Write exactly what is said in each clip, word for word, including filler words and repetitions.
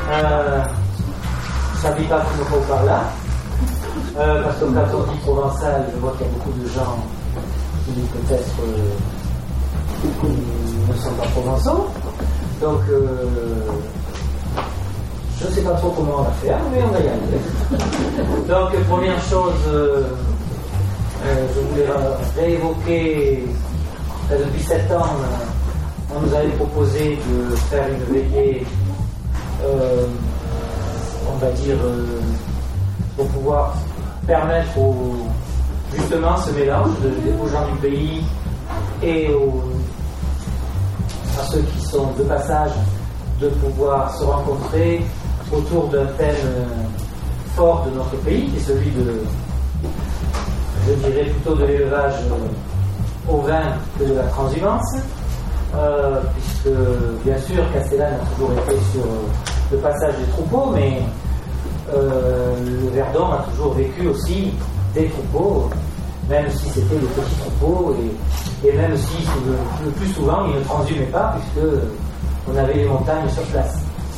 Euh, ça ne dit pas qu'il me faut par là. Euh, parce que quand on dit provençal, je vois qu'il y a beaucoup de gens qui peut-être euh, ne sont pas provençaux. Donc, euh, je ne sais pas trop comment on va faire, mais on va y arriver. Donc, première chose, euh, euh, je voulais réévoquer, euh, depuis sept ans, euh, on nous avait proposé de faire une veillée, euh, on va dire, euh, pour pouvoir permettre au, justement ce mélange de, aux gens du pays et aux, à ceux qui sont de passage de pouvoir se rencontrer autour d'un thème fort de notre pays, qui est celui de, je dirais plutôt de l'élevage au vin que de la transhumance, euh, puisque bien sûr Castellane a toujours été sur le passage des troupeaux, mais Euh, le Verdon a toujours vécu aussi des troupeaux, même si c'était des petits troupeaux, et, et même si le, le plus souvent ils ne transhumait pas, puisque on avait les montagnes sur place.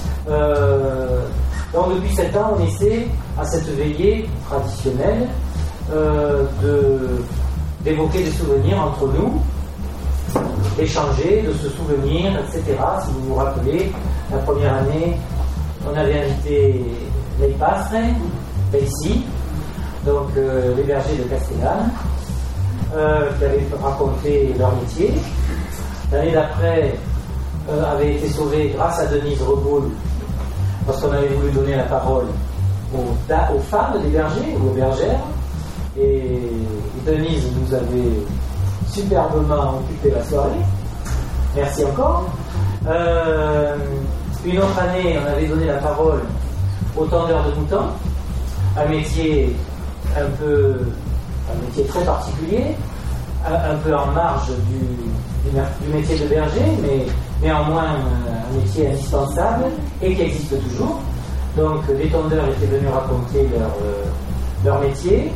Euh, donc depuis sept ans, on essaie à cette veillée traditionnelle euh, de, d'évoquer des souvenirs entre nous, d'échanger, de se souvenir, et cetera. Si vous vous rappelez, la première année, on avait invité les Pastres, ici, donc euh, les bergers de Castellane, euh, qui avaient raconté leur métier. L'année d'après euh, avait été sauvée grâce à Denise Reboul, parce qu'on avait voulu donner la parole aux, aux femmes des bergers ou aux bergères, et Denise nous avait superbement occupé la soirée. Merci encore. Euh, une autre année, on avait donné la parole aux tendeurs de moutons, un métier un peu, un métier très particulier, un, un peu en marge du, du, du métier de berger, mais néanmoins un métier indispensable et qui existe toujours. Donc les tondeurs étaient venus raconter leur, euh, leur métier.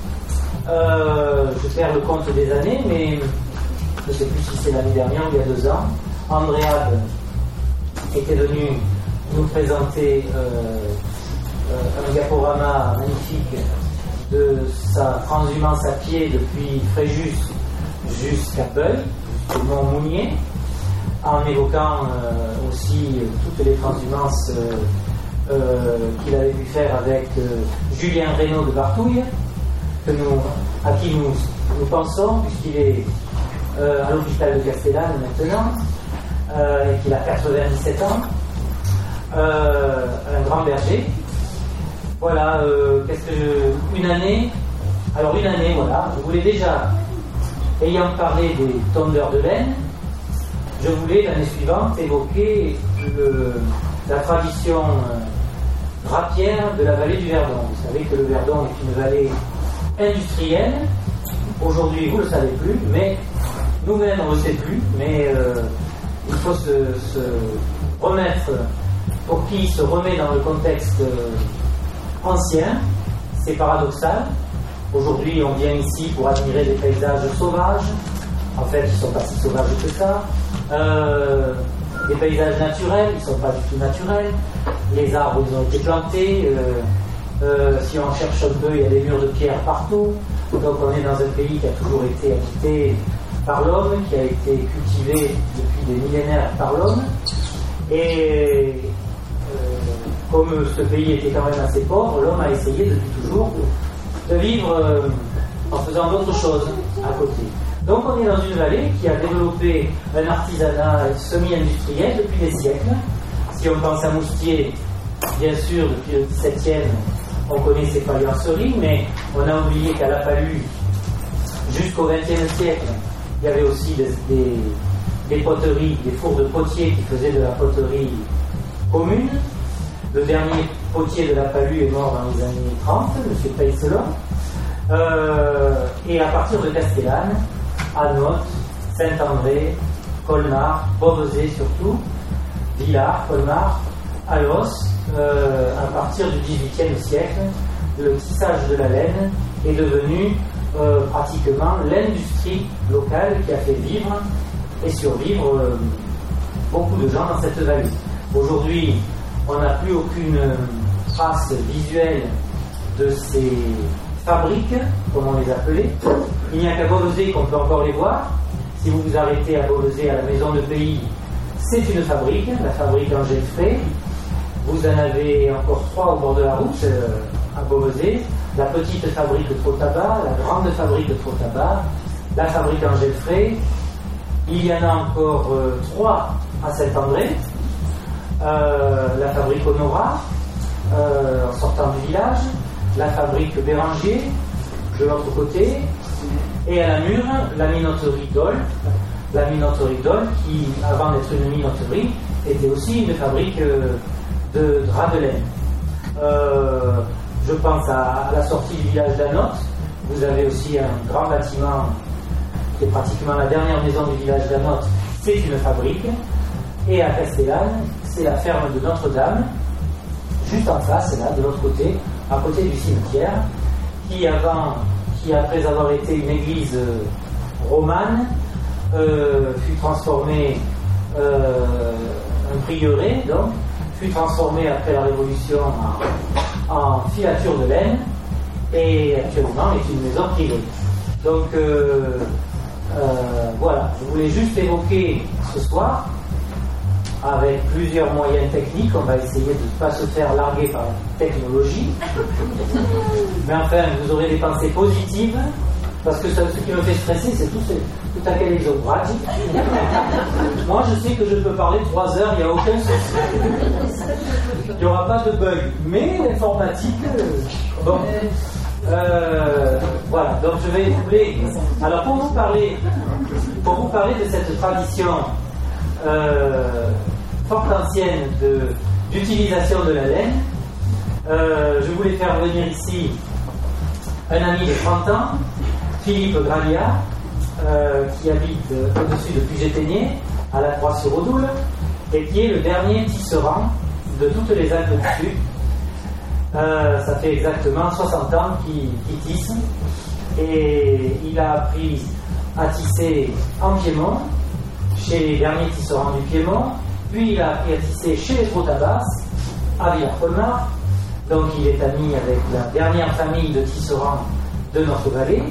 Euh, je perds le compte des années, mais je ne sais plus si c'est l'année dernière ou il y a deux ans. Andréade était venu nous présenter euh, euh, un diaporama magnifique de sa transhumance à pied depuis Fréjus jusqu'à Beuil, jusqu'au Mont Mounier, en évoquant euh, aussi euh, toutes les transhumances euh, euh, qu'il avait pu faire avec euh, Julien Reynaud de Bartouille, que nous, à qui nous, nous pensons, puisqu'il est euh, à l'hôpital de Castellane maintenant, euh, et qu'il a quatre-vingt-dix-sept ans. Euh, un grand berger. Voilà, euh, qu'est-ce que je... une année. Alors une année, voilà. Je voulais déjà, ayant parlé des tondeurs de laine, je voulais l'année suivante évoquer le, la tradition euh, drapière de la vallée du Verdon. Vous savez que le Verdon est une vallée industrielle. Aujourd'hui, vous ne le savez plus, mais nous-mêmes on ne le sait plus. Mais euh, il faut se, se remettre. Pour qui se remet dans le contexte euh, ancien, c'est paradoxal. Aujourd'hui, on vient ici pour admirer des paysages sauvages. En fait, ils ne sont pas si sauvages que ça. Euh, des paysages naturels, ils ne sont pas du tout naturels. Les arbres, ils ont été plantés. Euh, euh, si on cherche un peu, il y a des murs de pierre partout. Donc, on est dans un pays qui a toujours été habité par l'homme, qui a été cultivé depuis des millénaires par l'homme. Et euh, comme ce pays était quand même assez pauvre, l'homme a essayé depuis toujours de vivre euh, en faisant d'autres choses à côté. Donc on est dans une vallée qui a développé un artisanat semi-industriel depuis des siècles. Si on pense à Moustier, bien sûr, depuis le dix-septième, on connaît ses faïenceries, mais on a oublié qu'à La Palue, jusqu'au vingtième siècle, il y avait aussi des, des des poteries, des fours de potiers qui faisaient de la poterie commune. Le dernier potier de La Palue est mort dans les années trente, M. Peyselon. Euh, et à partir de Castellane, Anotte, Saint-André, Colmar, Beauvesey surtout, Villars, Colmar, Alos, euh, à partir du dix-huitième siècle, le tissage de la laine est devenu euh, pratiquement l'industrie locale qui a fait vivre et survivre euh, beaucoup de gens dans cette vallée. Aujourd'hui, on n'a plus aucune trace visuelle de ces fabriques, comme on les appelait. Il n'y a qu'à Beauvais qu'on peut encore les voir. Si vous vous arrêtez à Beauvais, à la Maison de Pays, c'est une fabrique, la fabrique Angèle Fray. Vous en avez encore trois au bord de la route, euh, à Beauvais. La petite fabrique Trot-Tabac, la grande fabrique Trot-Tabac, la fabrique Angèle Fray. Il y en a encore euh, trois à Saint-André. Euh, la fabrique Honora, euh, en sortant du village. La fabrique Béranger, de l'autre côté. Et à la Mure, la minoterie Dole. La minoterie Dole, qui, avant d'être une minoterie, était aussi une fabrique euh, de draps de laine. Euh, je pense à, à la sortie du village d'Anotte. Vous avez aussi un grand bâtiment qui est pratiquement la dernière maison du village d'Anotte. C'est une fabrique. Et à Castellane, c'est la ferme de Notre-Dame, juste en face, là, de l'autre côté, à côté du cimetière, qui, avant, qui après avoir été une église euh, romane, euh, fut transformée euh, un prieuré, donc, fut transformée après la Révolution en, en filature de laine, et actuellement est une maison privée. Donc, euh, euh, voilà, je voulais juste évoquer ce soir, avec plusieurs moyens techniques, on va essayer de ne pas se faire larguer par la technologie. Mais enfin, vous aurez des pensées positives, parce que ça, ce qui me fait stresser, c'est tout, tout à quel exobrage. Moi, je sais que je peux parler trois heures, il n'y a aucun souci. Il n'y aura pas de bug. Mais l'informatique, euh, bon. Euh, voilà, donc je vais écouler. Alors, pour vous parler, pour vous parler de cette tradition Euh, fort ancienne de, d'utilisation de la laine, euh, je voulais faire venir ici un ami de trente ans, Philippe Graglia, euh, qui habite au-dessus de Puget-Ténier, à la Croix-sur-Odoul, et qui est le dernier tisserand de toutes les Alpes du Sud. Euh, ça fait exactement soixante ans qu'il, qu'il tisse, et il a appris à tisser en Piémont, chez les derniers tisserands du Piémont, puis il a appris à tisser chez les Trot-Tabac, à Villars-Colmar. Donc il est ami avec la dernière famille de tisserands de notre vallée.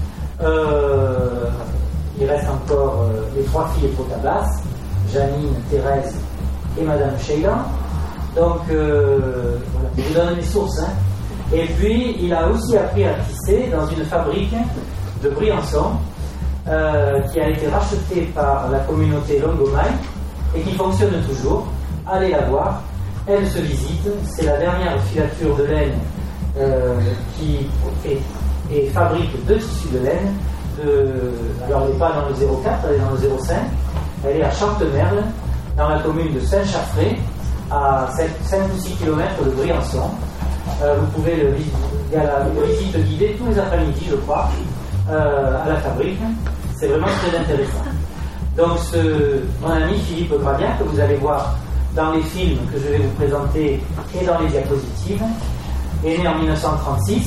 Euh, il reste encore euh, les trois filles Trot-Tabac, Janine, Thérèse et Madame Sheila. Donc euh, voilà, je vous donne les sources. Hein. Et puis il a aussi appris à tisser dans une fabrique de Briançon, Euh, qui a été rachetée par la communauté Longomaille et qui fonctionne toujours. Allez la voir, elle se visite. C'est la dernière filature de laine euh, qui est, et fabrique deux tissus de laine. De, alors elle n'est pas dans le zéro quatre, elle est dans le zéro cinq. Elle est à Chantemerle, dans la commune de Saint-Chaffré, à cinq ou six kilomètres de Briançon. Euh, vous pouvez le il y a la visite guidée tous les après-midi, je crois. Euh, à la fabrique, c'est vraiment très intéressant. Donc ce, mon ami Philippe Graglia, que vous allez voir dans les films que je vais vous présenter et dans les diapositives, est né en mille neuf cent trente-six.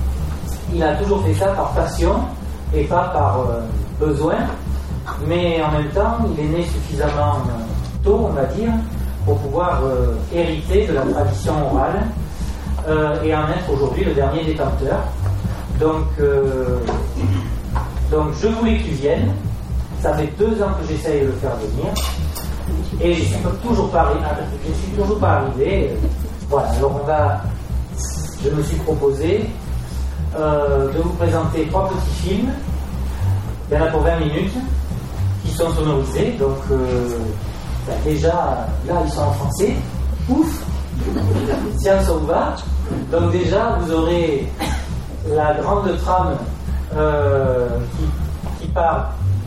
Il a toujours fait ça par passion et pas par euh, besoin, mais en même temps il est né suffisamment tôt, on va dire, pour pouvoir euh, hériter de la tradition orale euh, et en être aujourd'hui le dernier détenteur. Donc, euh, donc je voulais qu'il vienne. Ça fait deux ans que j'essaye de le faire venir. Et je ne suis toujours pas arrivé. Je suis toujours pas arrivé. Voilà, alors on va. Je me suis proposé euh, de vous présenter trois petits films. Il y en a pour vingt minutes, qui sont sonorisés. Donc euh, ben déjà, là ils sont en français. Ouf! Science on va. Donc déjà, vous aurez la grande trame euh, qui, qui part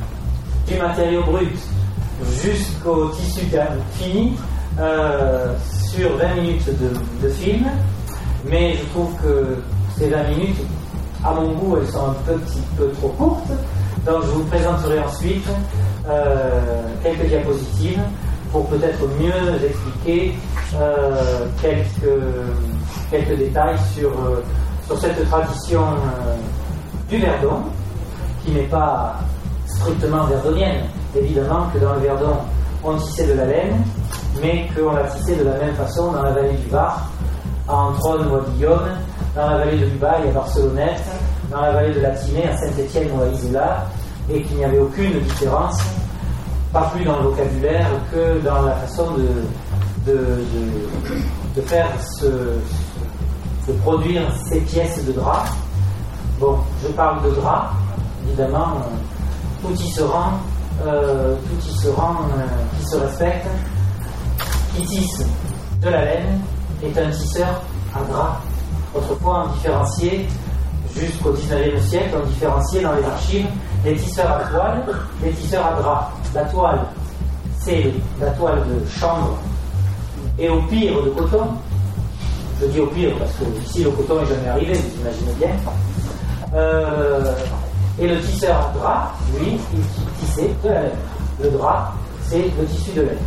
du matériau brut jusqu'au tissu fini euh, sur vingt minutes de, de film, mais je trouve que ces vingt minutes, à mon goût, elles sont un petit peu trop courtes, donc je vous présenterai ensuite euh, quelques diapositives pour peut-être mieux expliquer euh, quelques, quelques détails sur euh, sur cette tradition euh, du Verdon, qui n'est pas strictement verdonienne. Évidemment que dans le Verdon, on tissait de la laine, mais qu'on l'a tissé de la même façon dans la vallée du Var, à Antron ou à Guillaume, dans la vallée de Lubaï à Barcelonnette, dans la vallée de la Tinée à Saint-Étienne ou à Isola, et qu'il n'y avait aucune différence, pas plus dans le vocabulaire que dans la façon de, de, de, de faire ce, de produire ces pièces de drap. Bon, je parle de drap, évidemment, tout y se rend, euh, tout y se rend, euh, qui se respecte, qui tisse de la laine, est un tisseur à drap. Autrefois, on différenciait, jusqu'au dix-neuvième siècle, on différenciait dans les archives les tisseurs à toile, les tisseurs à drap. La toile, c'est la toile de chanvre et au pire de coton. Je dis au pire parce que ici le coton n'est jamais arrivé, vous imaginez bien. Euh, et le tisseur à drap, lui, il tissait de la laine. Le drap, c'est le tissu de laine.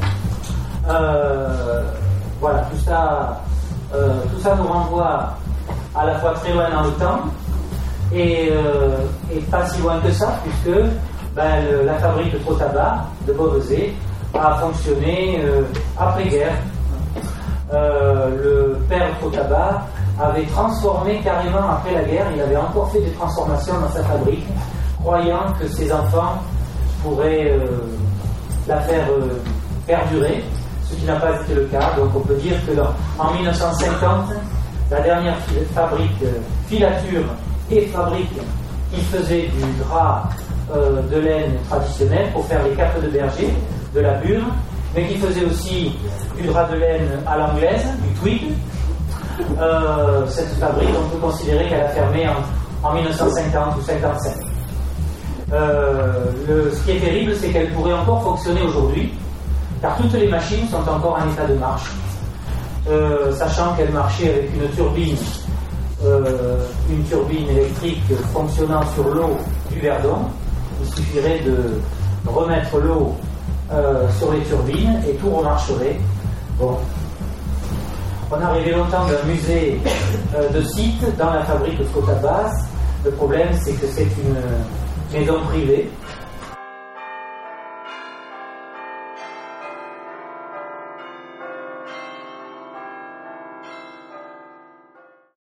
Euh, voilà, tout ça, euh, tout ça nous renvoie à la fois très loin dans le temps et, euh, et pas si loin que ça, puisque ben, le, la fabrique de Trot-Tabac de Beauvais a fonctionné euh, après-guerre. Euh, le père Trot-Tabac avait transformé carrément après la guerre, il avait encore fait des transformations dans sa fabrique, croyant que ses enfants pourraient euh, la faire euh, perdurer, ce qui n'a pas été le cas. Donc on peut dire que dans, en mille neuf cent cinquante, la dernière fabrique, euh, filature et fabrique qui faisait du drap euh, de laine traditionnel pour faire les capes de berger, de la bure, mais qui faisait aussi du drap de laine à l'anglaise, du tweed. Euh, cette fabrique, on peut considérer qu'elle a fermé en, en mille neuf cent cinquante ou cinquante-cinq. Euh, le, ce qui est terrible, c'est qu'elle pourrait encore fonctionner aujourd'hui, car toutes les machines sont encore en état de marche, euh, sachant qu'elle marchait avec une turbine, euh, une turbine électrique fonctionnant sur l'eau du Verdon. Il suffirait de remettre l'eau euh, sur les turbines et tout remarcherait. Bon. On a rêvé longtemps d'un musée euh, de site dans la fabrique de Trot-Tabac. Le problème, c'est que c'est une maison privée